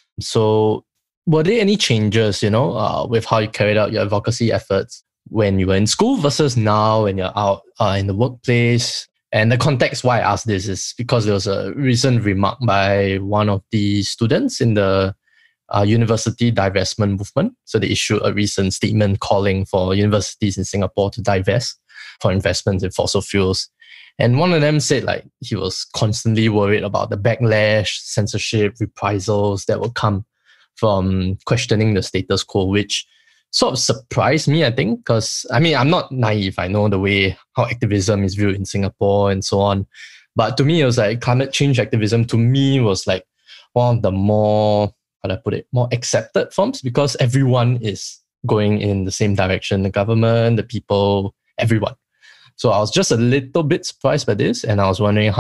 So were there any changes, with how you carried out your advocacy efforts when you were in school versus now when you're out in the workplace? And the context why I asked this is because there was a recent remark by one of the students in the university divestment movement. So they issued a recent statement calling for universities in Singapore to divest for investments in fossil fuels. And one of them said he was constantly worried about the backlash, censorship, reprisals that will come from questioning the status quo, which sort of surprised me, I think, because I'm not naive. I know the way how activism is viewed in Singapore and so on. But to me, it was climate change activism to me was one of the more, more accepted forms because everyone is going in the same direction, the government, the people, everyone. So I was just a little bit surprised by this, and I was wondering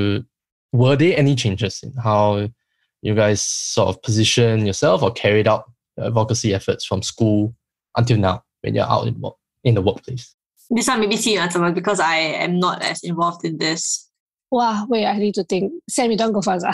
were there any changes in how you guys sort of position yourself or carried out advocacy efforts from school until now when you're out in the workplace? This one maybe see you answer because I am not as involved in this. Wow, wait, I need to think. Sam, you don't go first.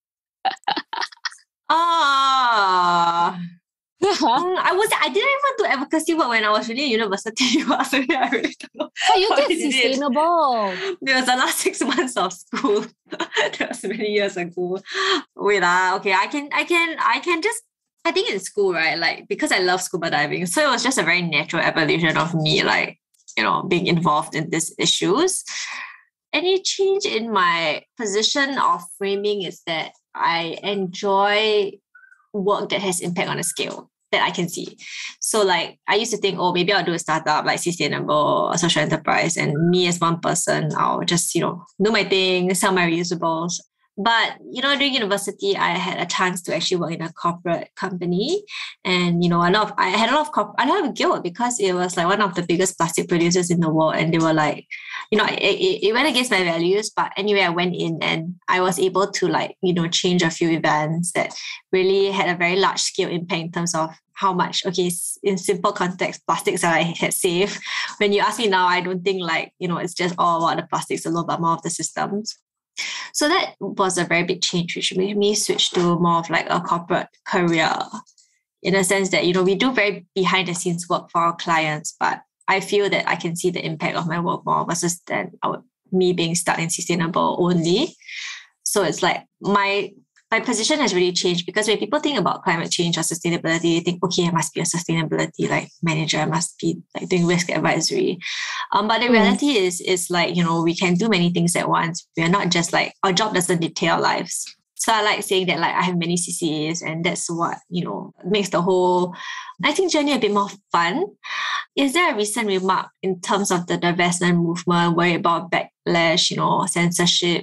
I didn't even do advocacy work when I was really in university. I really don't know. But you did sustainable. It was the last 6 months of school. That was many years ago. Wait, okay, I can just, I think in school, right, because I love scuba diving, so it was just a very natural evolution of me, being involved in these issues. Any change in my position of framing is that I enjoy work that has impact on a scale that I can see. So I used to think, maybe I'll do a startup like sustainable social enterprise, and me as one person, I'll just, do my thing, sell my reusables. But, during university, I had a chance to actually work in a corporate company. And, I had a lot of guilt because it was one of the biggest plastic producers in the world. And they were it went against my values. But anyway, I went in and I was able to change a few events that really had a very large scale impact in terms of how much, okay, in simple context, plastics that I had saved. When you ask me now, I don't think like, it's just all about the plastics alone, but more of the systems. So that was a very big change, which made me switch to more of like a corporate career, in a sense that, we do very behind the scenes work for our clients, but I feel that I can see the impact of my work more versus than me being stuck in sustainable only. So it's like my position has really changed, because when people think about climate change or sustainability, they think, okay, I must be a sustainability like manager, I must be like doing risk advisory. But the reality is like, we can do many things at once. We are not just like, our job doesn't dictate our lives. So I like saying that like I have many CCAs, and that's what, makes the whole, I think, journey a bit more fun. Is there a recent remark in terms of the divestment movement, worry about backlash, censorship?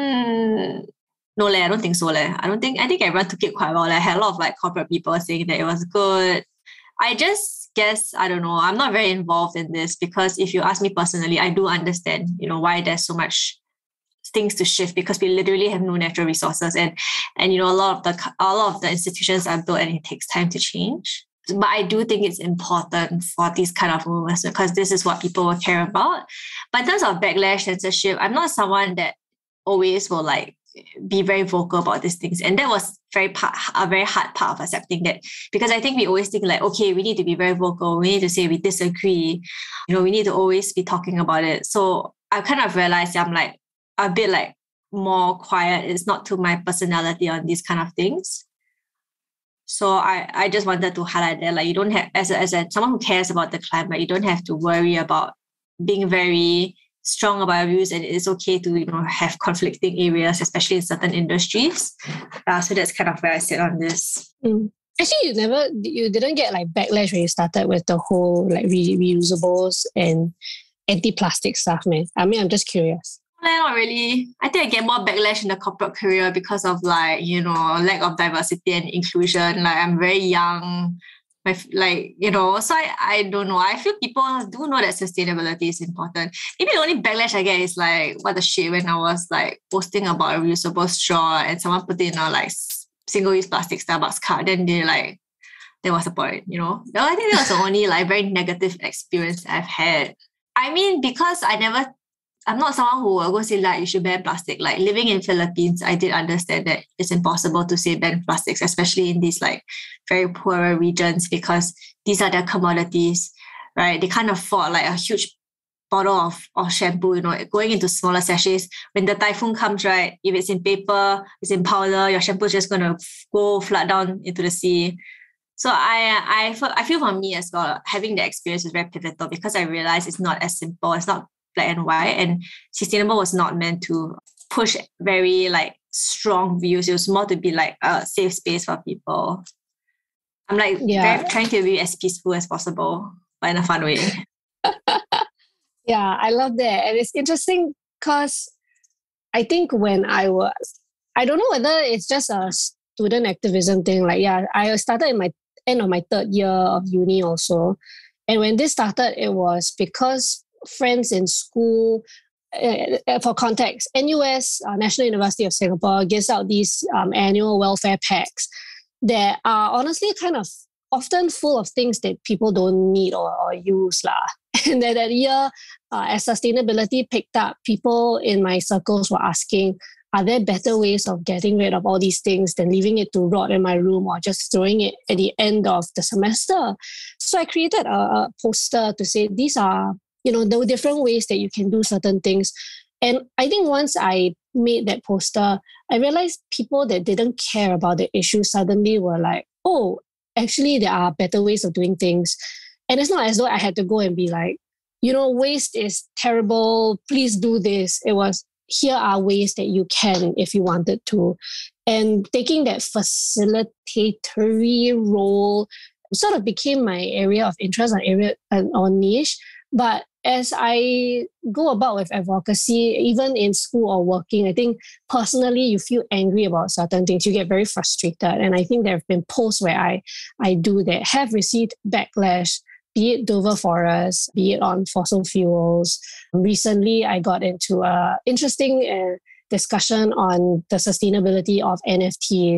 No, I don't think so. I think everyone took it quite well. I had a lot of like corporate people saying that it was good. I just guess, I don't know, I'm not very involved in this, because if you ask me personally, I do understand, why there's so much things to shift, because we literally have no natural resources, and a lot of the institutions are built and it takes time to change. But I do think it's important for these kind of movements, because this is what people will care about. But in terms of backlash, censorship, I'm not someone that always will like be very vocal about these things. And that was a very hard part of accepting that, because I think we always think like, okay, we need to be very vocal. We need to say we disagree. We need to always be talking about it. So I kind of realized I'm like a bit like more quiet. It's not to my personality on these kind of things. So I just wanted to highlight that, like, you don't have, as someone who cares about the climate, you don't have to worry about being very strong about your views, and it's okay to have conflicting areas, especially in certain industries. So that's kind of where I sit on this. Actually, you didn't get like backlash when you started with the whole like reusables and anti-plastic stuff, man. I mean, I'm just curious. Not really. I think I get more backlash in the corporate career because of like, lack of diversity and inclusion. Like, I'm very young. So I don't know. I feel people do know that sustainability is important. Maybe the only backlash I get is like, what the shit, when I was like posting about a reusable straw and someone put in a like single-use plastic Starbucks card, then they're like, there was a point, No, I think that was the only like very negative experience I've had. I mean, because I'm not someone who will go say like, you should ban plastic. Like, living in Philippines, I did understand that it's impossible to say ban plastics, especially in these like very poorer regions, because these are their commodities, right? They can't afford like a huge bottle of shampoo, going into smaller sachets. When the typhoon comes, right, if it's in paper, it's in powder, your shampoo is just going to go flood down into the sea. So I feel for me as well, having the experience is very pivotal, because I realized it's not as simple. It's not black and white, and sustainable was not meant to push very like strong views. It was more to be like a safe space for people. I'm like trying to be as peaceful as possible, but in a fun way. Yeah, I love that. And it's interesting because I think when I don't know whether it's just a student activism thing. Like, I started in my end of my third year of uni also. And when this started, it was because friends in school, for context, NUS, National University of Singapore, gives out these annual welfare packs that are honestly kind of often full of things that people don't need or use. And that year, as sustainability picked up, people in my circles were asking, are there better ways of getting rid of all these things than leaving it to rot in my room or just throwing it at the end of the semester? So I created a poster to say these are, the different ways that you can do certain things. And I think once I made that poster, I realized people that didn't care about the issue suddenly were like, oh, actually there are better ways of doing things. And it's not as though I had to go and be like, waste is terrible, please do this. It was, here are ways that you can if you wanted to. And taking that facilitatory role sort of became my area of interest or niche. But as I go about with advocacy, even in school or working, I think personally you feel angry about certain things. You get very frustrated. And I think there have been posts where I do that, have received backlash, be it Dover Forest, be it on fossil fuels. Recently, I got into an interesting discussion on the sustainability of NFTs.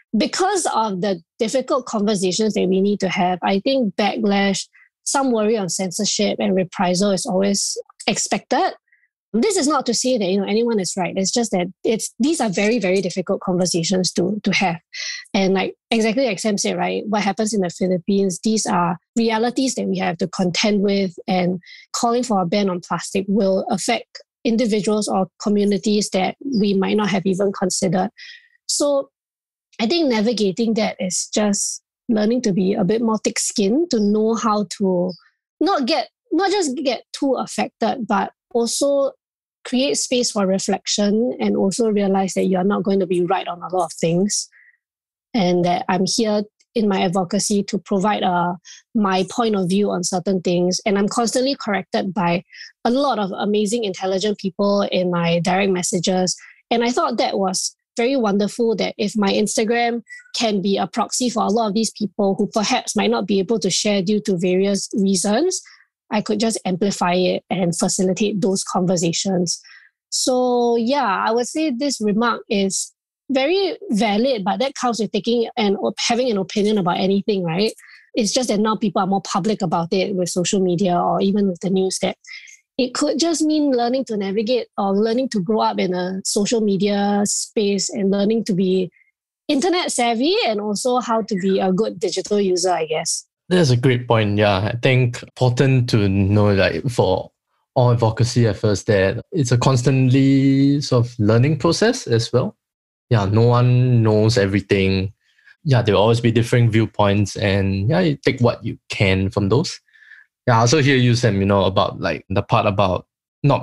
because of the difficult conversations that we need to have, I think backlash, some worry on censorship and reprisal is always expected. This is not to say that anyone is right. It's just that these are very, very difficult conversations to have. And like exactly like Sam said, right, what happens in the Philippines, these are realities that we have to contend with, and calling for a ban on plastic will affect individuals or communities that we might not have even considered. So I think navigating that is just learning to be a bit more thick-skinned, to know how to not just get too affected, but also create space for reflection, and also realize that you're not going to be right on a lot of things, and that I'm here in my advocacy to provide my point of view on certain things. And I'm constantly corrected by a lot of amazing, intelligent people in my direct messages. And I thought that was very wonderful, that if my Instagram can be a proxy for a lot of these people who perhaps might not be able to share due to various reasons, I could just amplify it and facilitate those conversations. So yeah, I would say this remark is very valid, but that comes with taking and having an opinion about anything, right? It's just that now people are more public about it with social media or even with the news, that it could just mean learning to navigate or learning to grow up in a social media space and learning to be internet savvy and also how to be a good digital user, I guess. That's a great point. Yeah, I think important to know, like, for all advocacy efforts, that it's a constantly sort of learning process as well. Yeah, no one knows everything. Yeah, there will always be different viewpoints, and yeah, you take what you can from those. Yeah, I also hear you, Sam, about like the part about not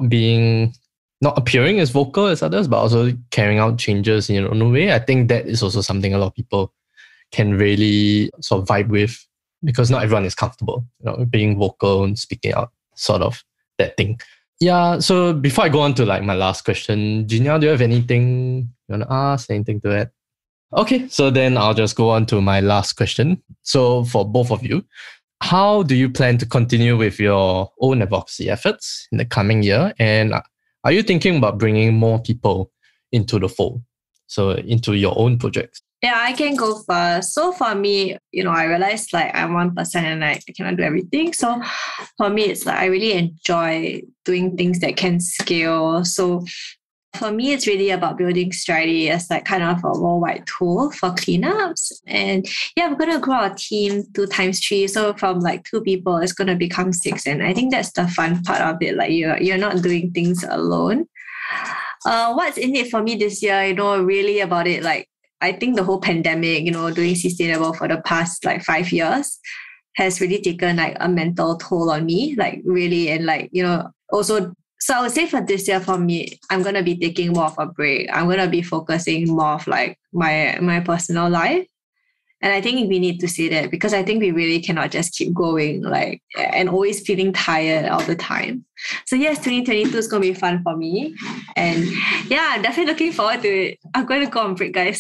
appearing as vocal as others, but also carrying out changes in your own way. I think that is also something a lot of people can really sort of vibe with, because not everyone is comfortable, being vocal and speaking out, sort of that thing. Yeah, so before I go on to like my last question, Jinya, do you have anything you want to ask, anything to add? Okay, so then I'll just go on to my last question. So for both of you, how do you plan to continue with your own advocacy efforts in the coming year? And are you thinking about bringing more people into the fold, so into your own projects? Yeah, I can go first. So for me, I realized like I'm one person and I cannot do everything. So for me, it's like I really enjoy doing things that can scale. So for me, it's really about building strategy as like kind of a worldwide tool for cleanups. And yeah, we're going to grow our team 2 times 3. So from like 2 people, it's going to become 6. And I think that's the fun part of it. Like you're not doing things alone. What's in it for me this year, really about it, like, I think the whole pandemic, doing sustainable for the past like 5 years has really taken like a mental toll on me, like really. And like, also, so I would say for this year, for me, I'm going to be taking more of a break. I'm going to be focusing more of like my personal life. And I think we need to see that, because I think we really cannot just keep going like and always feeling tired all the time. So yes, 2022 is going to be fun for me. And yeah, I'm definitely looking forward to it. I'm going to go on break, guys.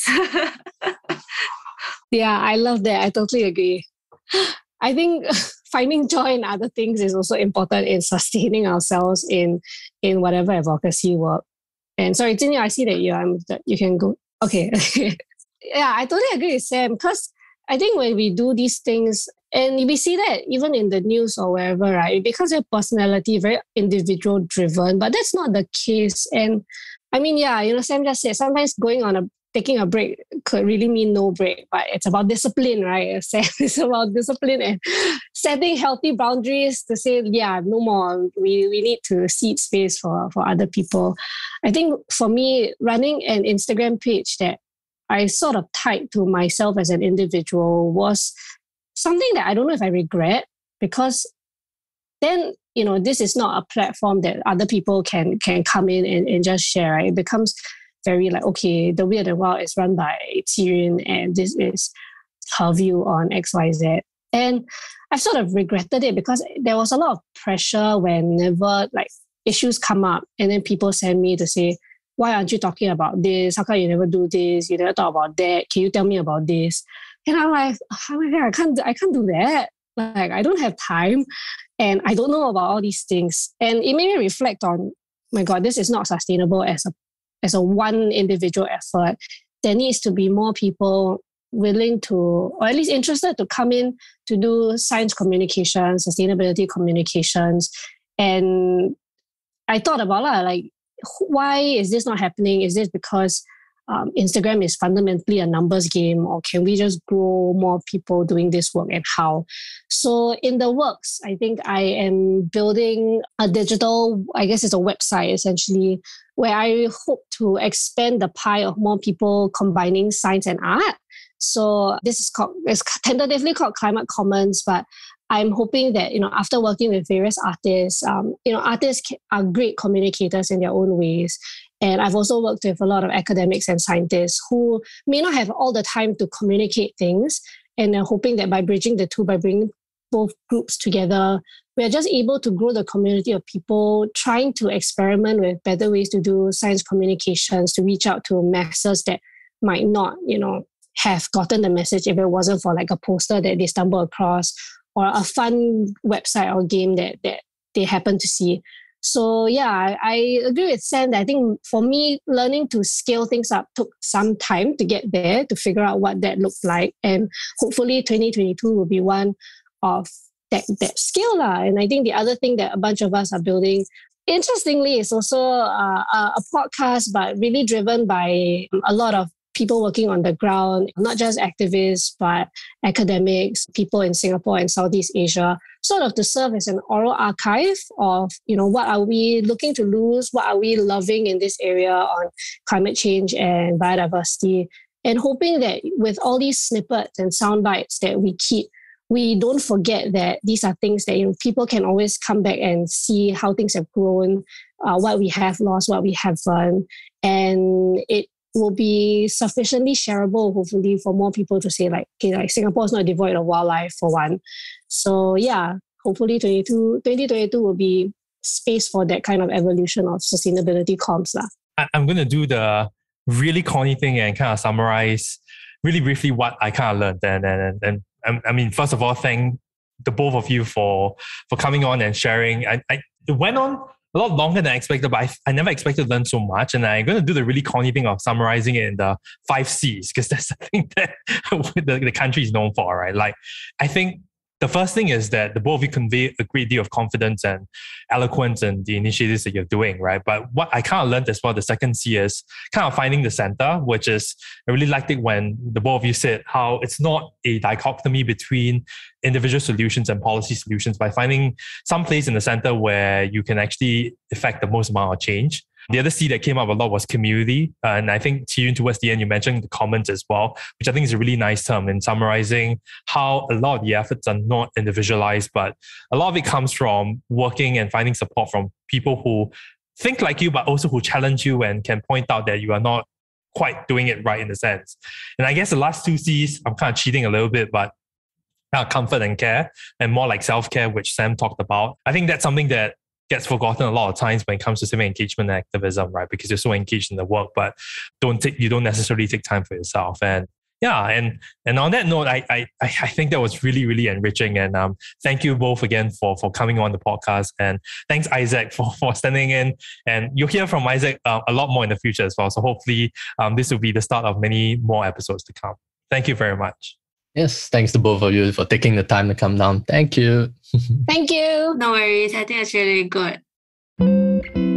Yeah, I love that. I totally agree. I think finding joy in other things is also important in sustaining ourselves in whatever advocacy work. And sorry, Jinya, I see that you can go. Okay. Yeah, I totally agree with Sam, because I think when we do these things, and we see that even in the news or wherever, right? Because your personality, very individual driven, but that's not the case. And I mean, yeah, Sam just said sometimes taking a break could really mean no break, but it's about discipline, right? Sam, it's about discipline and setting healthy boundaries to say, yeah, no more. We need to cede space for other people. I think for me, running an Instagram page that I sort of tied to myself as an individual was something that I don't know if I regret, because then, this is not a platform that other people can come in and just share, right? It becomes very like, okay, The Weird and Wild is run by Tyrion and this is her view on XYZ. And I've sort of regretted it, because there was a lot of pressure whenever like issues come up, and then people send me to say, why aren't you talking about this? How come you never do this? You never talk about that. Can you tell me about this? And I'm like, oh my God, I can't do that. Like, I don't have time and I don't know about all these things. And it made me reflect on, my God, this is not sustainable as a one individual effort. There needs to be more people willing to, or at least interested to come in to do science communications, sustainability communications. And I thought about why is this not happening? Is this because Instagram is fundamentally a numbers game, or can we just grow more people doing this work, and how? So in the works, I think I am building a digital, I guess it's a website essentially, where I hope to expand the pie of more people combining science and art. So this is it's tentatively called Climate Commons, but I'm hoping that, after working with various artists, artists are great communicators in their own ways. And I've also worked with a lot of academics and scientists who may not have all the time to communicate things. And I'm hoping that by bridging the two, by bringing both groups together, we are just able to grow the community of people trying to experiment with better ways to do science communications, to reach out to masses that might not, have gotten the message if it wasn't for like a poster that they stumble across, or a fun website or game that they happen to see. So yeah, I agree with Sam that I think for me, learning to scale things up took some time to get there, to figure out what that looked like. And hopefully 2022 will be one of that scale. And I think the other thing that a bunch of us are building, interestingly, is also a podcast, but really driven by a lot of people working on the ground, not just activists, but academics, people in Singapore and Southeast Asia, sort of to serve as an oral archive of, what are we looking to lose? What are we loving in this area on climate change and biodiversity? And hoping that with all these snippets and sound bites that we keep, we don't forget that these are things that people can always come back and see how things have grown, what we have lost, what we have learned. And it will be sufficiently shareable, hopefully, for more people to say Singapore is not devoid of wildlife, for one. So yeah, hopefully 2022 will be space for that kind of evolution of sustainability comms. I'm going to do the really corny thing and kind of summarize really briefly what I kind of learned. And I mean, first of all, thank the both of you for coming on and sharing. It went on a lot longer than I expected, but I never expected to learn so much. And I'm going to do the really corny thing of summarizing it in the 5 C's, because that's the thing that the country is known for, right? Like, I think the first thing is that the both of you convey a great deal of confidence and eloquence in the initiatives that you're doing, right? But what I kind of learned as well, the second C is kind of finding the center, which is, I really liked it when the both of you said how it's not a dichotomy between individual solutions and policy solutions, by finding some place in the center where you can actually effect the most amount of change. The other C that came up a lot was community. And I think, Chi Yun, towards the end, you mentioned the commons as well, which I think is a really nice term in summarizing how a lot of the efforts are not individualized, but a lot of it comes from working and finding support from people who think like you, but also who challenge you and can point out that you are not quite doing it right in a sense. And I guess the last 2 C's, I'm kind of cheating a little bit, but comfort and care, and more like self-care, which Sam talked about. I think that's something that gets forgotten a lot of times when it comes to civic engagement and activism, right? Because you're so engaged in the work, but you don't necessarily take time for yourself. And yeah, and on that note, I think that was really, really enriching. And thank you both again for coming on the podcast. And thanks, Isaac, for standing in. And you'll hear from Isaac a lot more in the future as well. So hopefully this will be the start of many more episodes to come. Thank you very much. Yes, thanks to both of you for taking the time to come down. Thank you. Thank you. No worries. I think it's really good.